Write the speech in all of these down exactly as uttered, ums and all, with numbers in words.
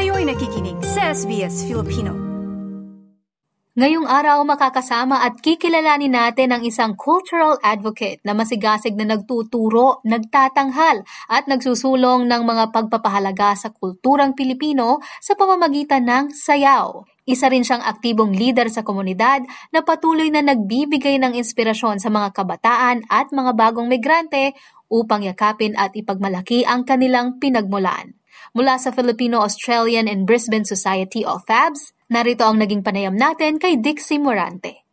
Kayo'y nakikinig sa S B S Filipino. Ngayong araw makakasama at kikilalanin natin ang isang cultural advocate na masigasig na nagtuturo, nagtatanghal at nagsusulong ng mga pagpapahalaga sa kulturang Pilipino sa pamamagitan ng sayaw. Isa rin siyang aktibong leader sa komunidad na patuloy na nagbibigay ng inspirasyon sa mga kabataan at mga bagong migrante upang yakapin at ipagmalaki ang kanilang pinagmulan. Mula sa Filipino-Australian and Brisbane Society of F A B S, narito ang naging panayam natin kay Dixie Morante.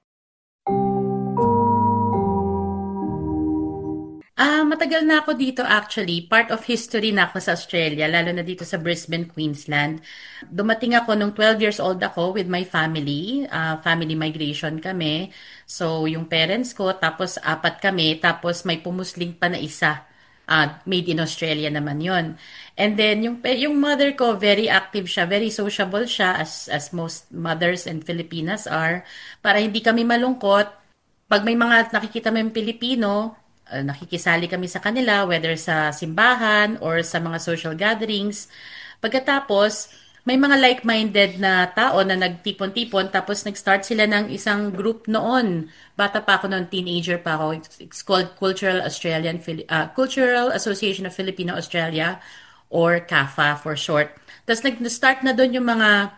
Ah, uh, matagal na ako dito actually. Part of history na ako sa Australia, lalo na dito sa Brisbane, Queensland. Dumating ako nung twelve years old ako with my family. Uh, family migration kami. So, yung parents ko, tapos apat kami, tapos may pumusling pa na isa. Uh, made in Australia naman yon. And then yung yung mother ko, very active siya, very sociable siya as as most mothers and Filipinas are, para hindi kami malungkot. Pag may mga nakikita may Pilipino, uh, nakikisali kami sa kanila, whether sa simbahan or sa mga social gatherings. Pagkatapos, may mga like-minded na tao na nagtipon-tipon, tapos nag-start sila ng isang group noon. Bata pa ako noon, teenager pa ako. It's called Cultural Australian uh, Cultural Association of Filipino Australia, or C A F A for short. Tapos nag-start na doon yung mga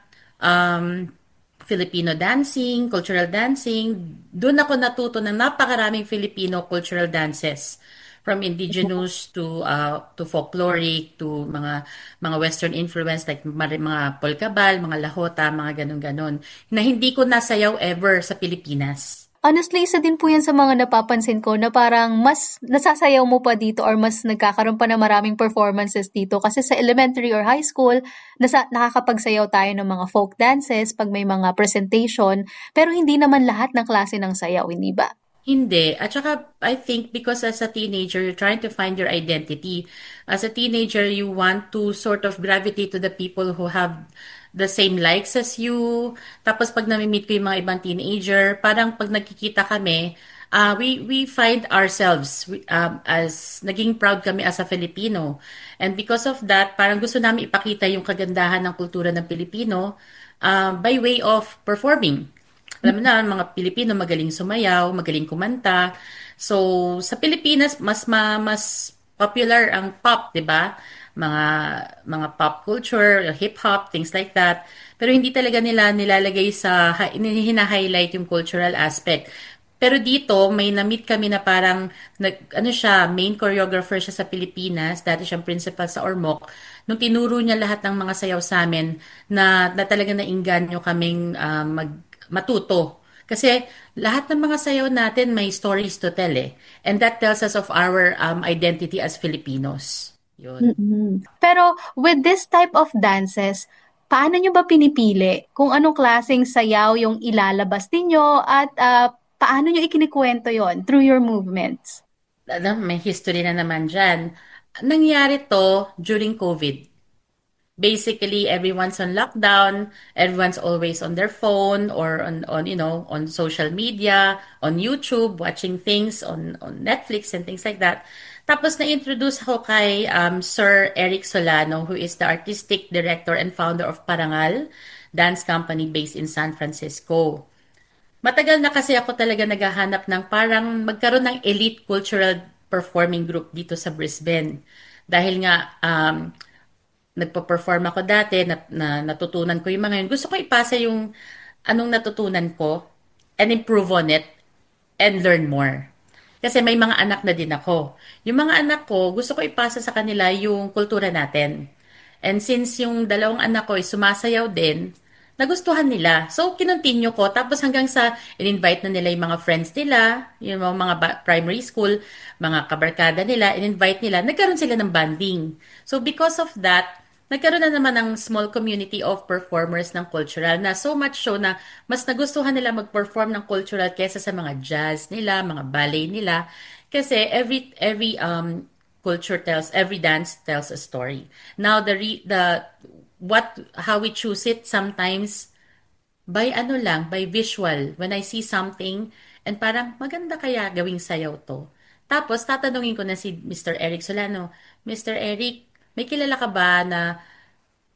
um, Filipino dancing, cultural dancing. Doon ako natuto ng napakaraming Filipino cultural dances. From indigenous to uh, to folkloric to mga mga western influence like mga, mga polkabal, mga lahota, mga ganun-ganon na hindi ko nasayaw ever sa Pilipinas. Honestly, isa din po yan sa mga napapansin ko na parang mas nasasayaw mo pa dito or mas nagkakaroon pa ng maraming performances dito kasi sa elementary or high school, nasa, nakakapagsayaw tayo ng mga folk dances pag may mga presentation, pero hindi naman lahat ng klase ng sayaw, hindi ba? Hindi. At saka, I think because as a teenager, you're trying to find your identity. As a teenager, you want to sort of gravitate to the people who have the same likes as you. Tapos pag nami-meet ko yung mga ibang teenager, parang pag nagkikita kami, uh, we we find ourselves um, as, naging proud kami as a Filipino. And because of that, parang gusto namin ipakita yung kagandahan ng kultura ng Pilipino uh, by way of performing. Alam mo na, mga Pilipino magaling sumayaw, magaling kumanta. So, sa Pilipinas, mas ma, mas popular ang pop, 'di ba? Mga mga pop culture, hip-hop, things like that. Pero hindi talaga nila nilalagay sa, hina-highlight yung cultural aspect. Pero dito, may na-meet kami na parang, nag, ano siya, main choreographer siya sa Pilipinas, dati siyang principal sa Ormoc. Nung tinuro niya lahat ng mga sayaw sa amin, na, na talaga nainganyo kaming uh, mag matuto. Kasi lahat ng mga sayaw natin may stories to tell eh. And that tells us of our um, identity as Filipinos. Yun. Mm-hmm. Pero with this type of dances, paano nyo ba pinipili kung anong klaseng sayaw yung ilalabas ninyo at uh, paano nyo ikinikwento yon through your movements? May history na naman dyan. Nangyari to during COVID. Basically, everyone's on lockdown, everyone's always on their phone or on, on you know, on social media, on YouTube, watching things on, on Netflix and things like that. Tapos na-introduce ako kay um, Sir Eric Solano, who is the artistic director and founder of Parangal, dance company based in San Francisco. Matagal na kasi ako talaga naghahanap ng parang magkaroon ng elite cultural performing group dito sa Brisbane. Dahil nga, um, nagpa-perform ako dati, na, na natutunan ko yung mga yun. Gusto ko ipasa yung anong natutunan ko and improve on it and learn more. Kasi may mga anak na din ako. Yung mga anak ko, gusto ko ipasa sa kanila yung kultura natin. And since yung dalawang anak ko ay sumasayaw din, nagustuhan nila. So, kinontinue ko. Tapos hanggang sa in-invite na nila yung mga friends nila, yung mga primary school, mga kabarkada nila, in-invite nila, nagkaroon sila ng bonding. So, because of that, nagkaroon na naman ng small community of performers ng cultural na so much so na mas nagustuhan nila mag-perform ng cultural kesa sa mga jazz nila, mga ballet nila. Kasi every every um culture tells, every dance tells a story. Now, the re, the what how we choose it sometimes by ano lang, by visual. When I see something and parang maganda kaya gawing sayaw to. Tapos tatanungin ko na si Mister Eric Solano, Mister Eric, may kilala ka ba na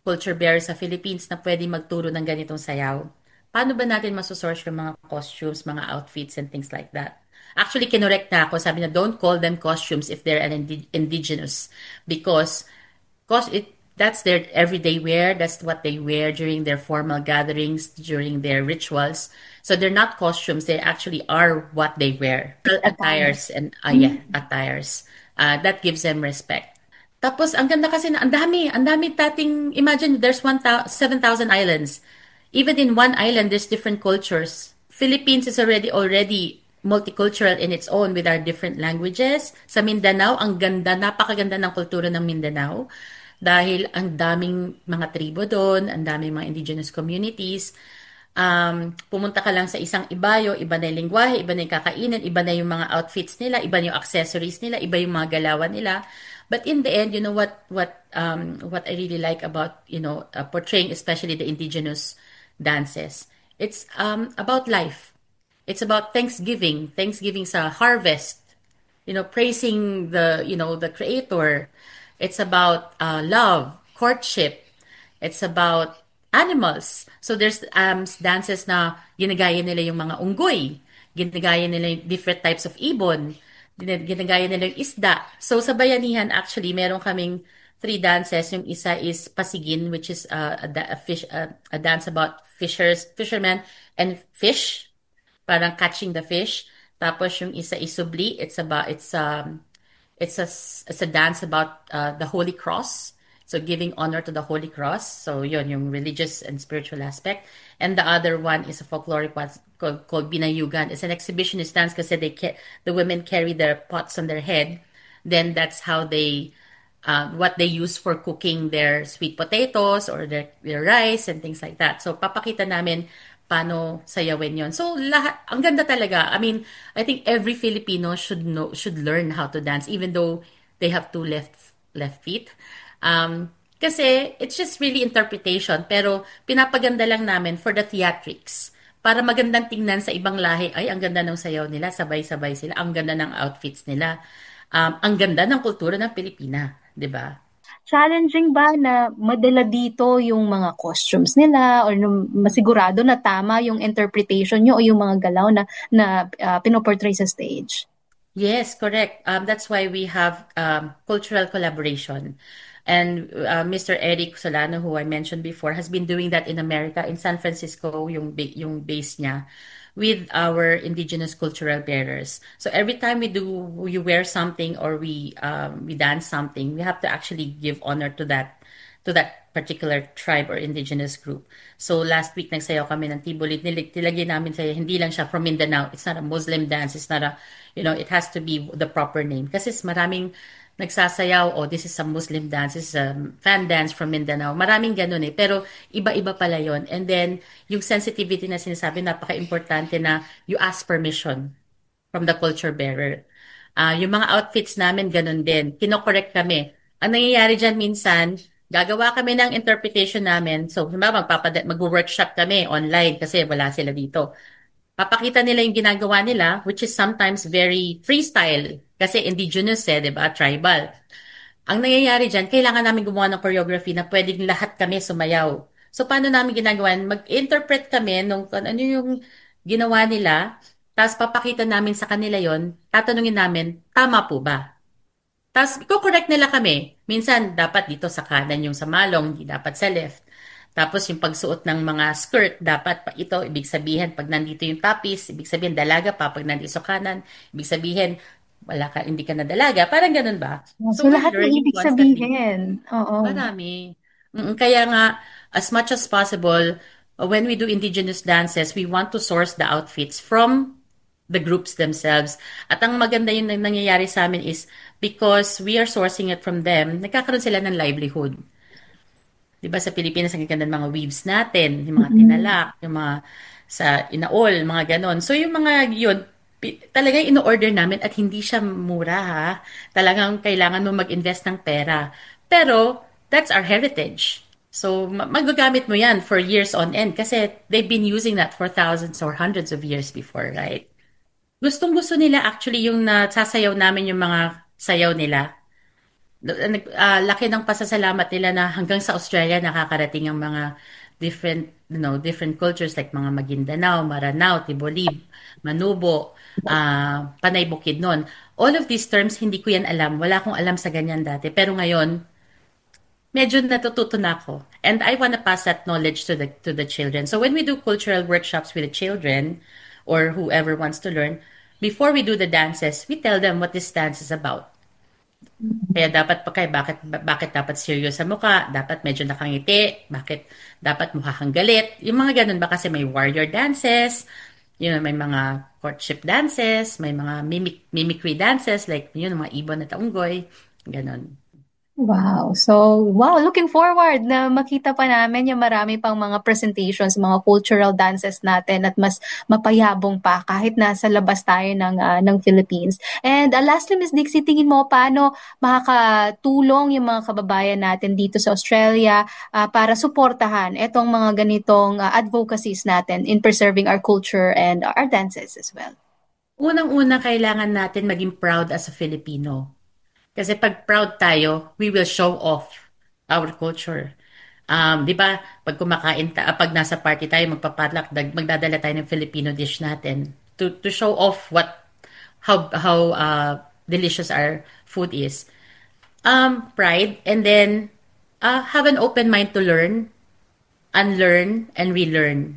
culture bearer sa Philippines na pwede magturo ng ganitong sayaw. Paano ba natin masosource yung mga costumes, mga outfits, and things like that? Actually, kinorek na ako. Sabi na, don't call them costumes if they're an indi- indigenous. Because Cause it that's their everyday wear. That's what they wear during their formal gatherings, during their rituals. So they're not costumes. They actually are what they wear. Attire. Attires and uh, yeah, attires. Uh, that gives them respect. Tapos ang ganda kasi na ang dami, ang dami tating imagine there's one seven thousand islands. Even in one island there's different cultures. Philippines is already already multicultural in its own with our different languages. Sa Mindanao, ang ganda, napakaganda ng kultura ng Mindanao dahil ang daming mga tribo doon, ang daming mga indigenous communities. Um, pumunta ka lang sa isang ibayo, iba na yung lingwahe, iba na yung kakainin, iba na yung mga outfits nila, iba na yung accessories nila, iba yung mga galawan nila. But in the end, you know what what um, what I really like about you know uh, portraying especially the indigenous dances. It's um, about life. It's about Thanksgiving, Thanksgiving sa harvest, you know, praising the, you know, the creator. It's about uh, love, courtship. It's about animals. So there's um, dances na ginagaya nila yung mga unggoy. Ginagaya nila yung different types of ibon. Gina- Ginagaya nila yung isda. So sa bayanihan, actually, meron kaming three dances. Yung isa is pasigin, which is uh, a, da- a fish, uh, a dance about fishers, fishermen and fish, parang catching the fish. Tapos yung isa is subli, it's about it's um it's a it's a dance about uh, the Holy Cross. So giving honor to the Holy Cross. So yun yung religious and spiritual aspect. And the other one is a folkloric one called, called Binayugan. It's an exhibitionist dance kasi they ca- the women carry their pots on their head. Then that's how they uh, what they use for cooking their sweet potatoes or their, their rice and things like that. So papakita namin paano sayawin yon. So lahat ang ganda talaga. I mean, I think every Filipino should know should learn how to dance even though they have two left left feet. Um kasi it's just really interpretation pero pinapaganda lang namin for the theatrics para magandang tingnan sa ibang lahi. Ay, ang ganda ng sayaw nila, sabay-sabay sila, ang ganda ng outfits nila. Um, ang ganda ng kultura ng Pilipina, 'di ba? Challenging ba na madala dito yung mga costumes nila or nung masigurado na tama yung interpretation nyo o yung mga galaw na, na uh, pinoportray sa stage? Yes, correct. Um, that's why we have um, cultural collaboration. And uh, Mister Eric Solano, who I mentioned before, has been doing that in America, in San Francisco, yung, ba- yung base niya, with our indigenous cultural bearers. So every time we do, we wear something or we um, we dance something, we have to actually give honor to that to that particular tribe or indigenous group. So last week nagsayaw kami ng Tibulit. Nilig- Nilagay namin sa hindi lang siya from Mindanao. It's not a Muslim dance. It's not a, you know, it has to be the proper name. Kasi maraming nagsasayaw, oh, this is a Muslim dance, this is a fan dance from Mindanao. Maraming ganun eh. Pero iba-iba pala yon. And then, yung sensitivity na sinasabi, napaka-importante na you ask permission from the culture bearer. Ah, yung mga outfits namin, ganun din. Kino-correct kami. Ang nangyayari dyan minsan, gagawa kami ng interpretation namin. So, halimbawa, magpapad- mag-workshop kami online kasi wala sila dito. Papakita nila yung ginagawa nila, which is sometimes very freestyle. Kasi indigenous eh, di ba? Tribal. Ang nangyayari dyan, kailangan namin gumawa ng choreography na pwedeng lahat kami sumayaw. So, paano namin ginagawa? Mag-interpret kami nung kung ano yung ginawa nila, tapos papakita namin sa kanila yon, tatanungin namin, tama po ba? Tapos, i-correct nila kami. Minsan, dapat dito sa kanan yung sa malong, hindi dapat sa left. Tapos, yung pagsuot ng mga skirt, dapat pa ito, ibig sabihin, pag nandito yung tapis, ibig sabihin, dalaga pa. Pag nandito sa kanan, ibig sabihin, wala ka, hindi ka na dalaga. Parang ganun ba? So So, we're lahat may learning ibig constantly. sabihin. Oo. Marami. Mm, Kaya nga, as much as possible, uh, when we do indigenous dances, we want to source the outfits from the groups themselves. At ang maganda yung nang- nangyayari sa amin is because we are sourcing it from them, nagkakaroon sila ng livelihood. 'Di ba sa Pilipinas ang ganda ng mga weaves natin, yung mga Mm-mm. tinalak, yung mga sa inaol, mga ganon. So yung mga yun, pi- talagang ino-order namin at hindi siya mura ha. Talagang kailangan mo mag-invest ng pera. Pero that's our heritage. So ma- magagamit mo yan for years on end kasi they've been using that for thousands or hundreds of years before, right? Gustong-gusto nila actually yung nasasayaw namin yung mga sayaw nila. nag- ah, laki ng pasasalamat nila na hanggang sa Australia nakakarating ang mga different, you know, different cultures like mga Maguindanao, Maranao, Tibolib, Manubo, ah, Panay Bukidnon. All of these terms, hindi ko yan alam. Wala akong alam sa ganyan dati. Pero ngayon, medyo natututo na ako. And I want to pass that knowledge to the to the children. So when we do cultural workshops with the children or whoever wants to learn, before we do the dances, we tell them what this dance is about. Kaya dapat pa kay bakit bakit dapat serious sa mukha, dapat medyo nakangiti, bakit dapat mukha kang galit. Yung mga ganun ba kasi may warrior dances, yun may mga courtship dances, may mga mimic mimicry dances like yun mga ibon at unggoy, ganun. Wow. So, wow, looking forward na makita pa namin yung marami pang mga presentations, mga cultural dances natin at mas mapayabong pa kahit nasa labas tayo ng, ah, ng Philippines. And uh, lastly, Miss Dixie, tingin mo paano makakatulong yung mga kababayan natin dito sa Australia ah, para suportahan itong mga ganitong ah, advocacies natin in preserving our culture and our dances as well? Unang-una kailangan natin maging proud as a Filipino. Kasi pag proud tayo, we will show off our culture. Um, 'di ba? Pag kumakain ta, pag nasa party tayo, magpapatlak, dag- magdadala tayo ng Filipino dish natin to to show off what how how uh, delicious our food is. Um, pride, and then uh, have an open mind to learn, unlearn, and relearn.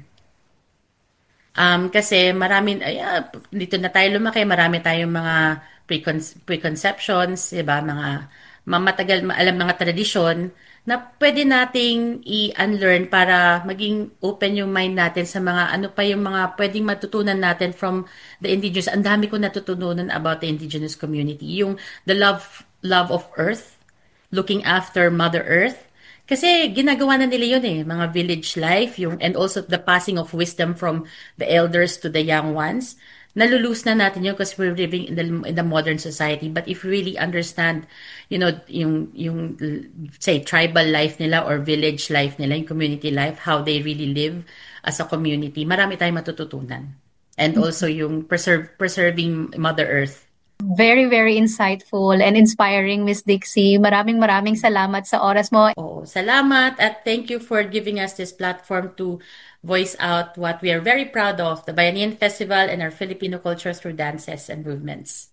Um, kasi marami, ay, ah, dito na tayo lumaki, marami tayong mga precon- preconceptions, diba? Mga, mga matagal, ma- alam mga tradisyon na pwede nating i-unlearn para maging open yung mind natin sa mga ano pa yung mga pwedeng matutunan natin from the indigenous. Ang dami ko natutunan about the indigenous community. Yung the love love of earth, looking after Mother Earth. Kasi ginagawa na nila yun eh, mga village life, yung, and also the passing of wisdom from the elders to the young ones. Nalulus na natin yun because we're living in the, in the modern society. But if we really understand, you know, yung, yung, say, tribal life nila or village life nila, yung community life, how they really live as a community, marami tayong matututunan. And also yung preserve, preserving Mother Earth. Very, very insightful and inspiring, Miss Dixie. Maraming maraming salamat sa oras mo. Oo, salamat at thank you for giving us this platform to voice out what we are very proud of, the Bayanihan Festival and our Filipino culture through dances and movements.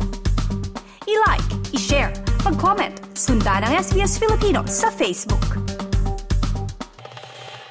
I-like, i-share, mag-comment, sundan ang S B S Filipino sa Facebook.